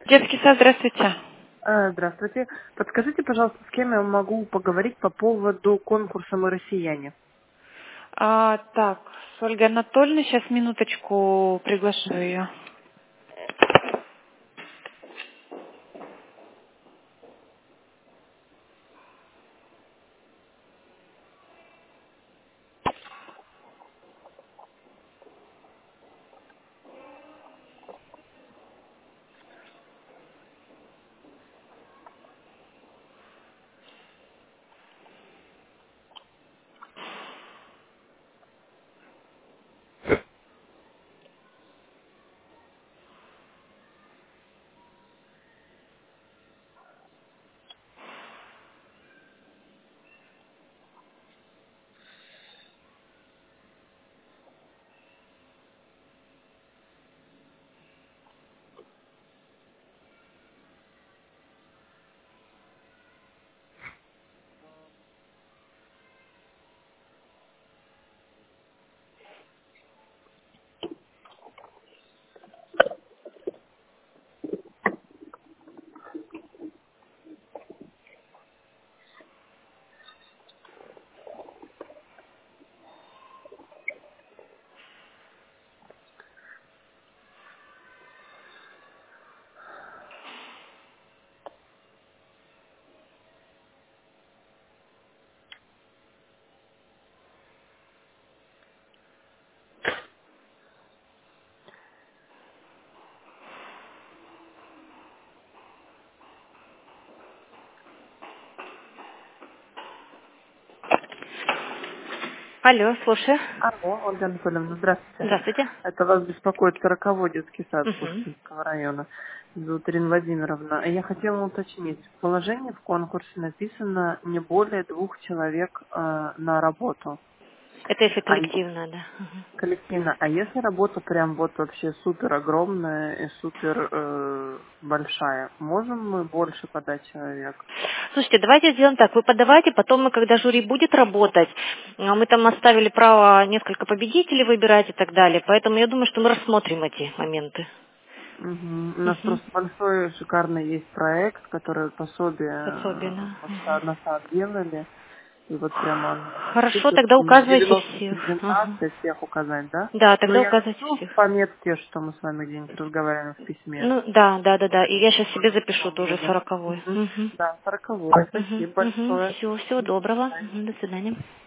Детский сад, здравствуйте. Здравствуйте. Подскажите, пожалуйста, с кем я могу поговорить по поводу конкурса «Мы россияне»? Так, с Ольгой Анатольевной, сейчас минуточку приглашу ее. Алло, слушаю. Алло, Ольга Анатольевна, здравствуйте. Здравствуйте. Это вас беспокоит 40-й детский сад Мгм. Пушкинского района. Зовут Ирина Владимировна. Я хотела уточнить. В положении в конкурсе написано не более 2 человек на работу. Это если А коллективно, да. Мгм. коллективно. А если работа прям вот вообще супер огромная и супер большая, можем мы больше подать человек? Слушайте, давайте сделаем так. Вы подавайте, потом мы, когда жюри будет работать, мы там оставили право несколько победителей выбирать и так далее. Поэтому я думаю, что мы рассмотрим эти моменты. Мгм. У нас Мгм. просто большой шикарный есть проект, который пособие Особенно. вот Мгм. на сад делали. И вот прямо оно Хорошо, супер, тогда там указывайте 90 всех. Ага. презентаций, всех указать, да? Да, Ну, тогда я указывайте напишу в всех. пометке, что мы с вами где-нибудь разговариваем в письме. Ну, да, да, да, да. И я сейчас себе Сколько запишу часов тоже было? 40-й. Мгм. Угу. Да, 40. Угу. Спасибо Угу. большое. Всего До доброго. свидания. Мгм. До свидания.